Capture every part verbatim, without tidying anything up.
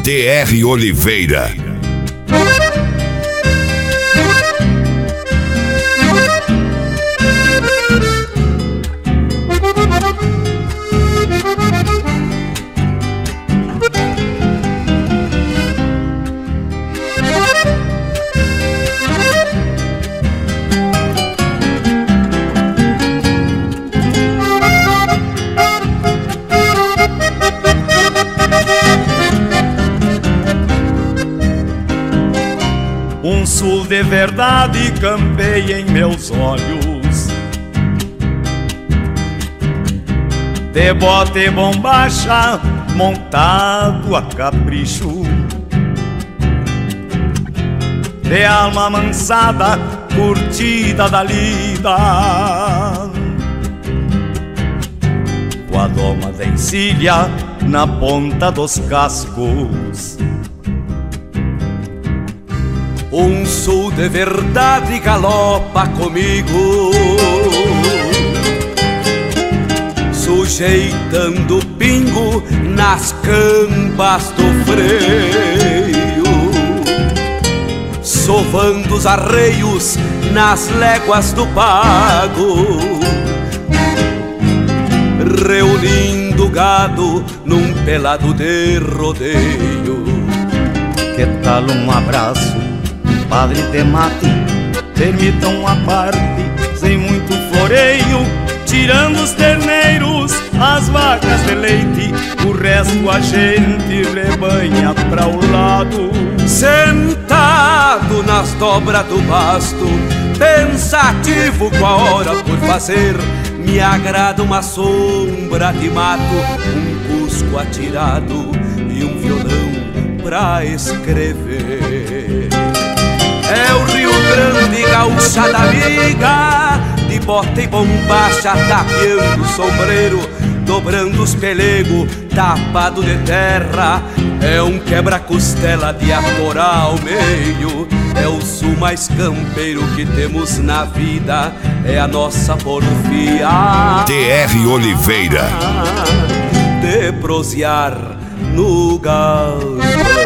D R Oliveira. Um sul de verdade campeia em meus olhos, de bota e bombacha montado a capricho, de alma amansada, curtida da lida, com a doma da encilha na ponta dos cascos. Um sul de verdade galopa comigo, sujeitando o pingo nas cambas do freio, sovando os arreios nas léguas do pago, reunindo gado num pelado de rodeio. Que tal um abraço, padre de mate, permitam uma parte, sem muito floreio, tirando os terneiros, as vacas de leite, o resto a gente rebanha pra o lado. Sentado nas dobras do basto, pensativo com a hora por fazer, me agrada uma sombra de mato, um cusco atirado e um violão pra escrever. É o Rio Grande, gaúcha da amiga, de bota e bombacha, tapeando o sombreiro, dobrando os pelegos, tapado de terra. É um quebra-costela de atorar ao meio. É o sul mais campeiro que temos na vida, é a nossa porfia. D R Oliveira. De prosear no galpão.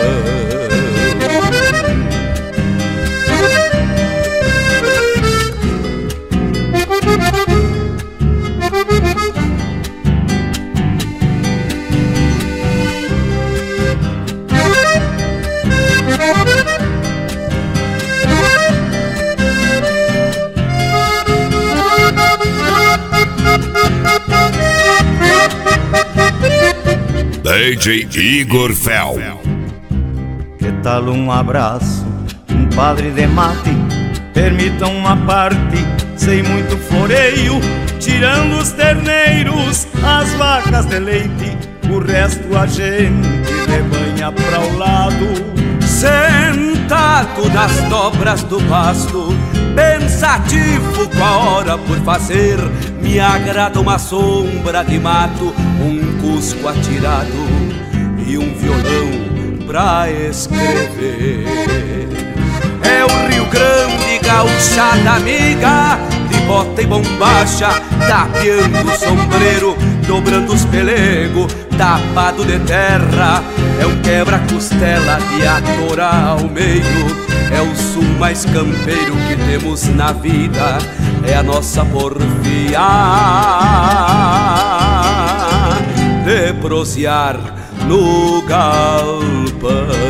D J Igor Fel. Que tal um abraço, um padre de mate, permitam uma parte, sem muito floreio, tirando os terneiros, as vacas de leite, o resto a gente rebanha pra o lado. Sentado nas dobras do pasto, pensativo com a hora por fazer, me agrada uma sombra de mato, um cusco atirado e um violão pra escrever. É o Rio Grande, gaúcha da amiga, de bota e bombacha, tapeando o sombreiro, dobrando os pelegos, tapado de terra. É um quebra-costela de atorar ao meio. É o sul mais campeiro que temos na vida, é a nossa porfia de prosear no galpão.